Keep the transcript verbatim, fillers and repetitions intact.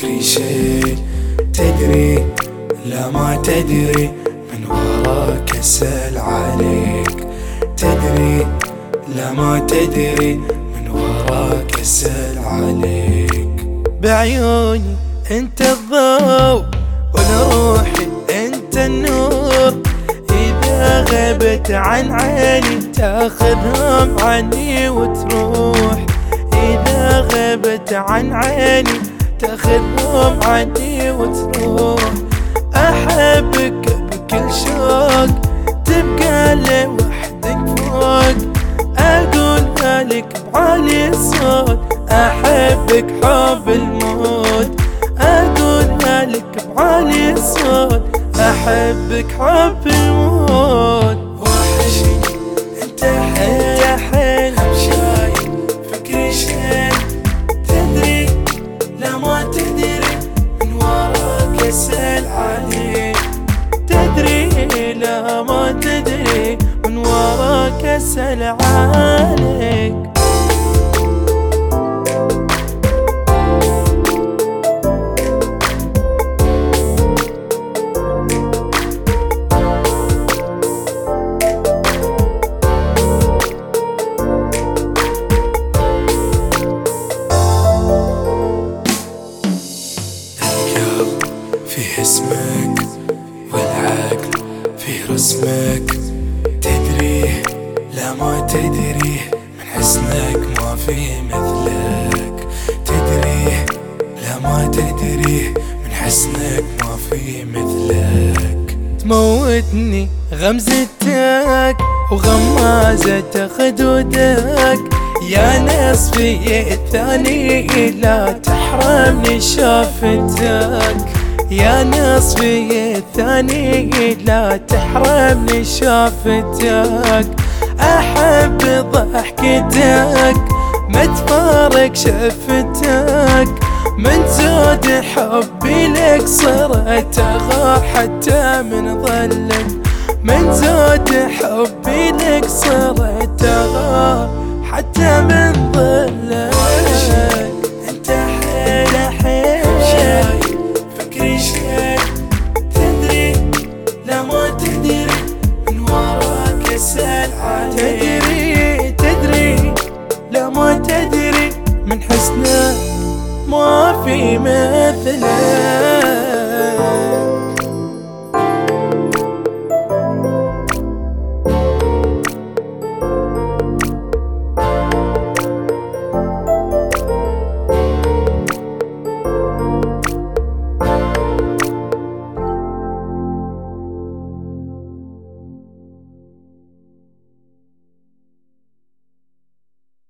فكري شيء تدري لا ما تدري من وراك أسأل عليك. تدري لا ما تدري من وراك أسأل عليك. بعيوني انت الضوء ولروحي انت النور، اذا غبت عن عيني تاخذهم عني وتروح. اذا غبت عن عيني تاخذهم عني وتروح. احبك بكل شوق تبقى لوحدك فوق، اقولها لك بعالي الصوت احبك حب الموت. اقولها لك بعالي الصوت احبك حب الموت. وحشني انت حيل حيل شايل فكري شيل تدري لا ما تدري من وراك أسأل عليك. تدري لا ما تدري من وراك أسأل عليك. فيه اسمك والعقل فيه رسمك. تدري لا ما تدري من حسنك ما في مثلك. تدري لا ما تدري من حسنك ما في مثلك. تموتني غمزتك وغمازة خدودك، يا نصفي الثاني لا تحرمني شافتك. يا نصفي الثاني لا تحرمني شافتك. احب ضحكتك ما تفارق شفتك، من زود حبي لك صرت اغار حتى من ظلك. من زود حبي لك صرت اغار حتى من ظلك. انت حيل حيل شايل فكري شيل تدري لا ما تدري من وراك أسأل عليك. تدري تدري لا ما تدري من حسنك ما في مثلك.